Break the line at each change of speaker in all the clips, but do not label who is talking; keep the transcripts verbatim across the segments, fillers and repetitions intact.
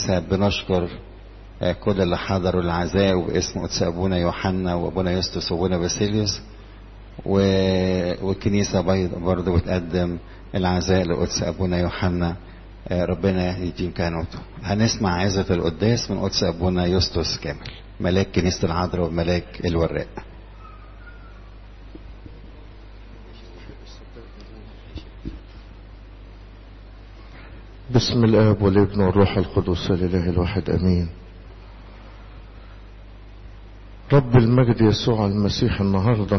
الكنيسة بنشكر كل اللي حضروا العزاء وباسم قدس أبونا يوحنا وأبونا يوستس وأبونا باسيليوس، والكنيسة برضه بتقدم العزاء لقدس أبونا يوحنا، ربنا يديم كهنوته. هنسمع عزة القداس من قدس أبونا يوستس كامل ملاك كنيسة العذراء وملاك الوراق.
بسم الآب والابن والروح القدس الإله الواحد أمين. رب المجد يسوع المسيح النهاردة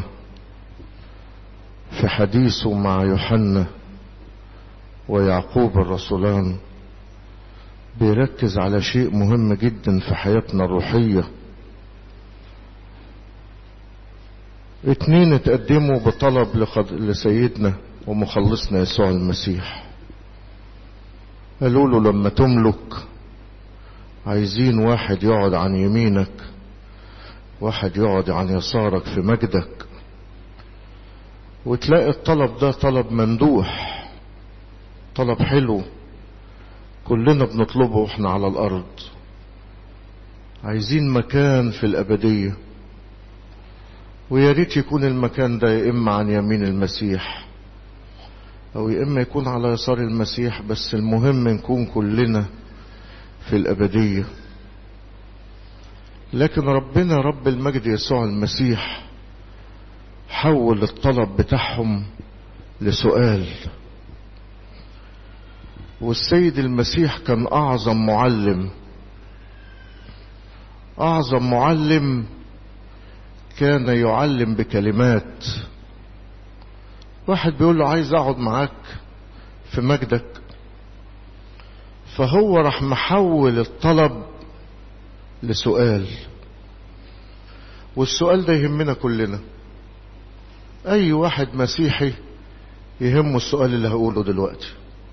في حديثه مع يوحنا ويعقوب الرسولان بيركز على شيء مهم جدا في حياتنا الروحية. اتنين اتقدموا بطلب لسيدنا ومخلصنا يسوع المسيح، قالوا له لما تملك عايزين واحد يقعد عن يمينك واحد يقعد عن يسارك في مجدك. وتلاقي الطلب ده طلب ممدوح، طلب حلو كلنا بنطلبه واحنا على الارض. عايزين مكان في الابدية، ويا ريت يكون المكان ده يا اما عن يمين المسيح او يا اما يكون على يسار المسيح، بس المهم نكون كلنا في الابدية. لكن ربنا رب المجد يسوع المسيح حول الطلب بتاعهم لسؤال. والسيد المسيح كان اعظم معلم، اعظم معلم كان يعلم بكلمات. واحد بيقول له عايز اقعد معاك في مجدك، فهو راح محول الطلب لسؤال. والسؤال ده يهمنا كلنا، اي واحد مسيحي يهمه السؤال اللي هقوله دلوقتي.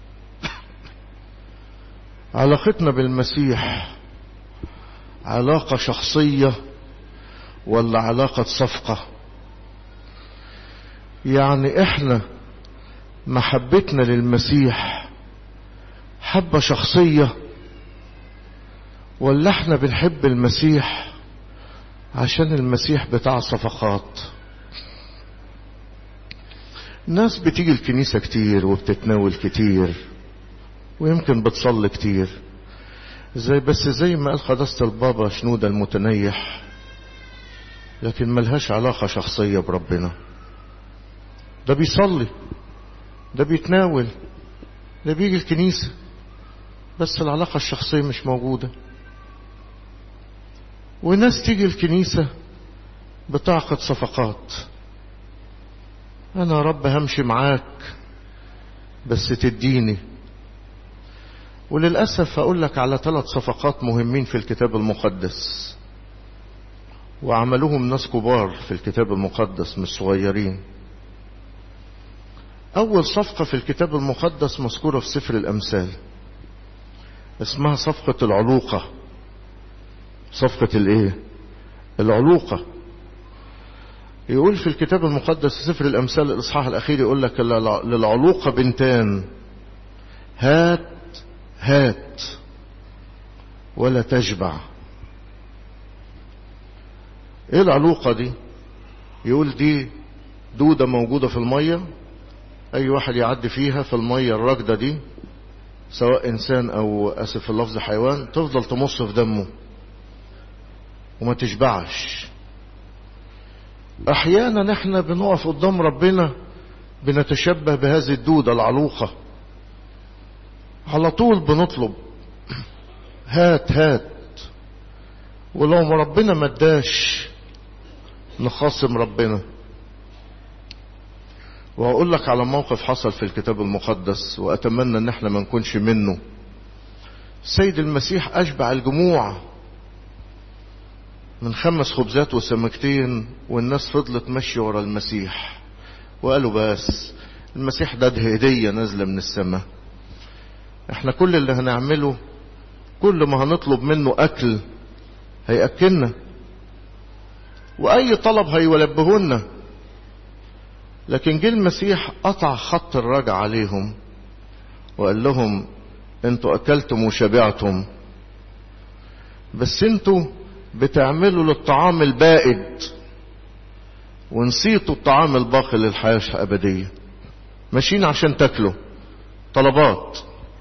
علاقتنا بالمسيح علاقة شخصية ولا علاقة صفقة؟ يعني احنا محبتنا للمسيح حبة شخصية، ولا احنا بنحب المسيح عشان المسيح بتاع صفقات؟ ناس بتيجي الكنيسة كتير وبتتناول كتير ويمكن بتصلي كتير، زي بس زي ما قال قداسة البابا شنودة المتنيح، لكن ملهاش علاقة شخصية بربنا. ده بيصلي، ده بيتناول، ده بيجي الكنيسة، بس العلاقة الشخصية مش موجودة. وناس تيجي الكنيسة بتعقد صفقات، انا يا رب همشي معاك بس تديني. وللأسف هقول لك على ثلاث صفقات مهمين في الكتاب المقدس، وعملوهم ناس كبار في الكتاب المقدس مش صغيرين. اول صفقة في الكتاب المقدس مذكورة في سفر الامثال، اسمها صفقة العلوقة. صفقة الايه؟ العلوقة. يقول في الكتاب المقدس سفر الامثال الاصحاح الاخير، يقول لك للعلوقة بنتان، هات هات ولا تشبع. ايه العلوقة دي؟ يقول دي دودة موجودة في المية، اي واحد يعدي فيها في المية الراكدة دي، سواء انسان او اسف اللفظ حيوان، تفضل تمص في دمه وما تشبعش. احيانا احنا بنقف قدام ربنا بنتشبه بهذه الدودة العلوقة، على طول بنطلب هات هات، ولو ما ربنا ما اداش نخاصم ربنا. وهقول لك على موقف حصل في الكتاب المقدس واتمنى ان احنا ما نكونش منه. السيد المسيح اشبع الجموع من خمس خبزات وسمكتين، والناس فضلت ماشية ورا المسيح وقالوا بس المسيح ده هدية نازلة من السماء، احنا كل اللي هنعمله كل ما هنطلب منه اكل هيأكلنا، واي طلب هيولبهولنا. لكن جه المسيح قطع خط الرجع عليهم وقال لهم انتوا اكلتم وشبعتم، بس انتوا بتعملوا للطعام البائد ونسيتوا الطعام الباقي للحياة الأبدية. ماشيين عشان تاكلوا طلبات،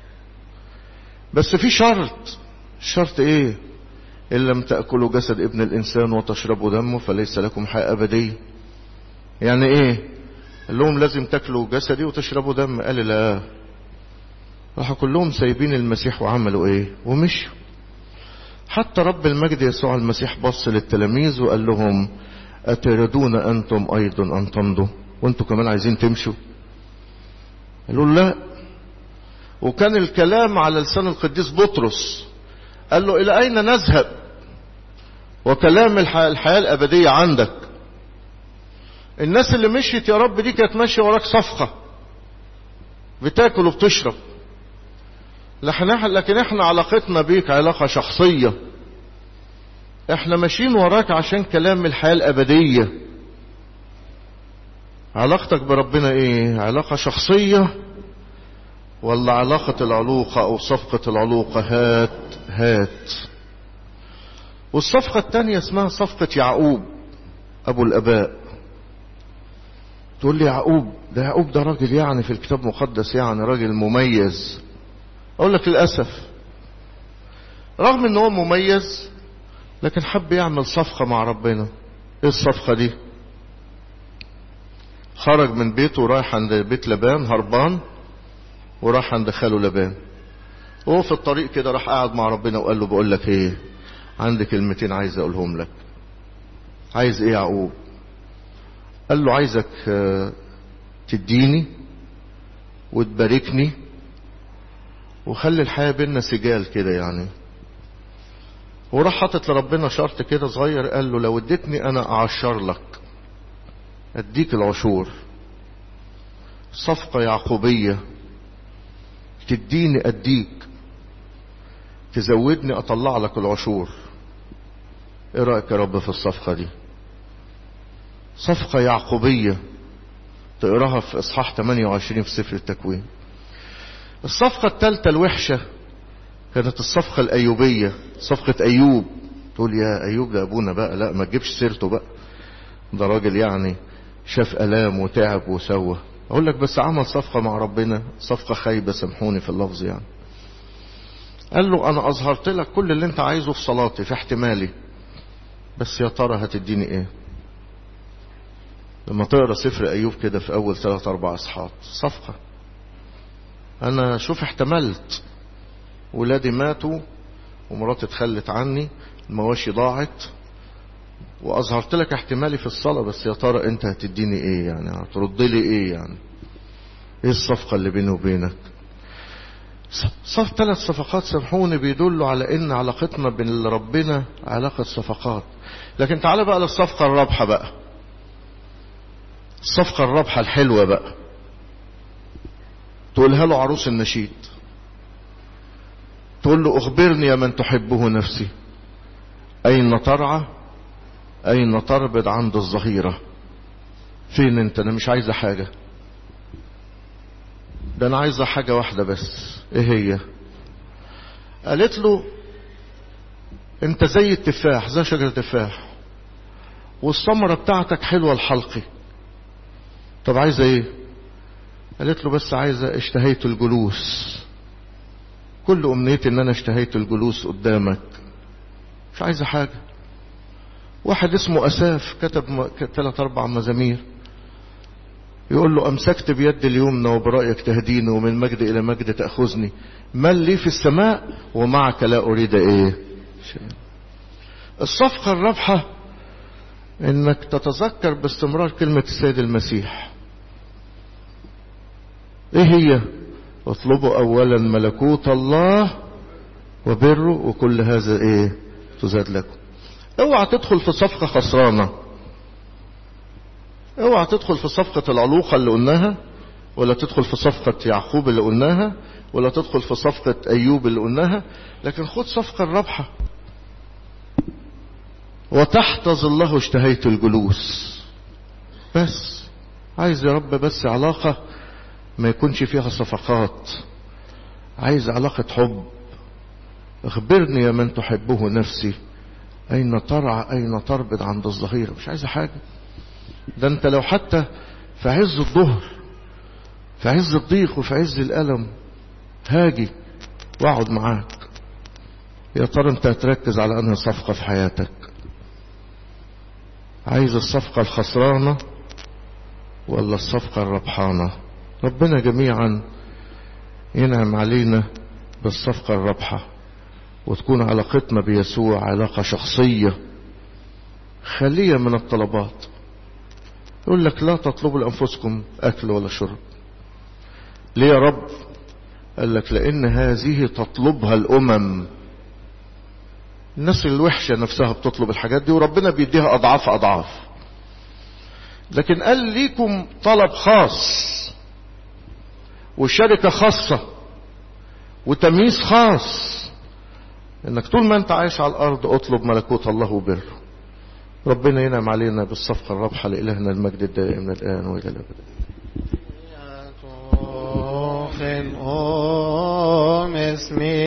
بس في شرط. الشرط ايه؟ ان لم تأكلوا جسد ابن الانسان وتشربوا دمه فليس لكم حياة أبدية. يعني ايه؟ قال لهم لازم تاكلوا جسدي وتشربوا دم. قال لا. راحوا كلهم سايبين المسيح وعملوا ايه؟ ومشوا. حتى رب المجد يسوع المسيح بص للتلاميذ وقال لهم أتريدون أنتم أيضا أن تمضوا؟ وانتم كمان عايزين تمشوا؟ قالوا لا. وكان الكلام على لسان القديس بطرس، قال له إلى أين نذهب وكلام الحياة الأبدية عندك؟ الناس اللي مشيت يا رب دي كانت ماشية وراك صفقة، بتاكل وبتشرب، لكن احنا علاقتنا بيك علاقة شخصية. احنا ماشيين وراك عشان كلام الحياة الأبدية. علاقتك بربنا ايه؟ علاقة شخصية ولا علاقة العلوقة او صفقة العلوقة؟ هات هات. والصفقة التانية اسمها صفقة يعقوب ابو الاباء. تقول لي يعقوب ده يعقوب ده راجل يعني في الكتاب المقدس يعني راجل مميز. اقول لك للأسف رغم ان هو مميز لكن حب يعمل صفقة مع ربنا. ايه الصفقة دي؟ خرج من بيته ورايح عند بيت لبان هربان، وراح عند خاله لبان، وهو في الطريق كده راح قاعد مع ربنا وقال له بقول لك ايه، عندي كلمتين عايز اقولهم لك. عايز ايه يعقوب؟ قال له عايزك تديني وتباركني وخلي الحياة بيننا سجال كده يعني. وراح حاطط لربنا شرط كده صغير، قال له لو اديتني انا اعشر لك، اديك العشور. صفقة يعقوبية، تديني اديك، تزودني اطلع لك العشور. ايه رأيك يا رب في الصفقة دي؟ صفقة يعقوبية تقراها في اصحاح ثمانية وعشرين في سفر التكوين. الصفقة الثالثة الوحشة كانت الصفقة الأيوبية، صفقة أيوب. تقول يا أيوب ده أبونا بقى، لا ما تجيبش سيرته بقى، ده راجل يعني شاف ألام وتعب وسوى. أقول لك بس عمل صفقة مع ربنا، صفقة خايبة سامحوني في اللفظ يعني. قال له أنا أظهرت لك كل اللي أنت عايزه في صلاتي في احتمالي، بس يا ترى هتديني إيه؟ لما تقرأ سفر أيوب كده في أول ثلاث أربع أصحاح، صفقة. أنا شوف احتملت، ولادي ماتوا ومراتي اتخلت عني، المواشي ضاعت، واظهرت لك احتمالي في الصلاة، بس يا ترى انت هتديني ايه يعني؟ هترد لي ايه يعني؟ ايه الصفقة اللي بيني وبينك؟ صف ثلاث صفقات سامحوني بيدلوا على ان علاقتنا بين ربنا علاقة صفقات. لكن تعال بقى للصفقة الرابحة بقى، الصفقة الرابحة الحلوة بقى، تقولها له عروس النشيد، تقول له اخبرني يا من تحبه نفسي، اين ترعى اين تربض عند الظهيرة؟ فين انت؟ انا مش عايزة حاجة، ده انا عايزة حاجة واحدة بس. ايه هي؟ قالت له انت زي التفاح، زي شجرة التفاح، والثمرة بتاعتك حلوة الحلقي. طب عايزة ايه؟ قالت له بس عايزة اشتهيت الجلوس، كل امنيتي ان انا اشتهيت الجلوس قدامك، مش عايزة حاجة. واحد اسمه اساف كتب ثلاث اربع مزامير يقول له امسكت بيد اليمنى وبرأيك تهديني ومن مجد الى مجد تأخذني، من لي في السماء ومعك لا اريد ايه. الصفقة الرابحة انك تتذكر باستمرار كلمة السيد المسيح. ايه هي؟ اطلبوا اولا ملكوت الله وبره وكل هذا ايه تزاد لكم. اوعى تدخل في صفقة خسرانة، اوعى تدخل في صفقة العلوقة اللي قلناها، ولا تدخل في صفقة يعقوب اللي قلناها، ولا تدخل في صفقة ايوب اللي قلناها، لكن خد صفقة الرابحة. وتحت ظله اشتهيت الجلوس. بس عايز يا رب بس علاقة ما يكونش فيها صفقات، عايز علاقة حب، اخبرني يا من تحبه نفسي، اين ترعى اين تربد عند الظهيرة. مش عايزة حاجة. ده انت لو حتى في عز الظهر، في عز الضيق وفي عز الألم، هاجي واقعد معاك. يا ترى انت هتركز على انهي صفقة في حياتك؟ عايز الصفقة الخسرانة ولا الصفقة الربحانة؟ ربنا جميعا ينعم علينا بالصفقة الربحة، وتكون علاقتنا بيسوع علاقة شخصية خالية من الطلبات. يقول لك لا تطلبوا لأنفسكم أكل ولا شرب. ليه يا رب؟ قال لك لأن هذه تطلبها الأمم. الناس الوحشة نفسها بتطلب الحاجات دي وربنا بيديها أضعاف أضعاف. لكن قال ليكم طلب خاص وشركة خاصة وتمييز خاص، انك طول ما انت عايش على الارض اطلب ملكوت الله وبره. ربنا ينعم علينا بالصفقة الرابحة. لإلهنا المجد الدائم من الآن وإلى الأبد.
اسمي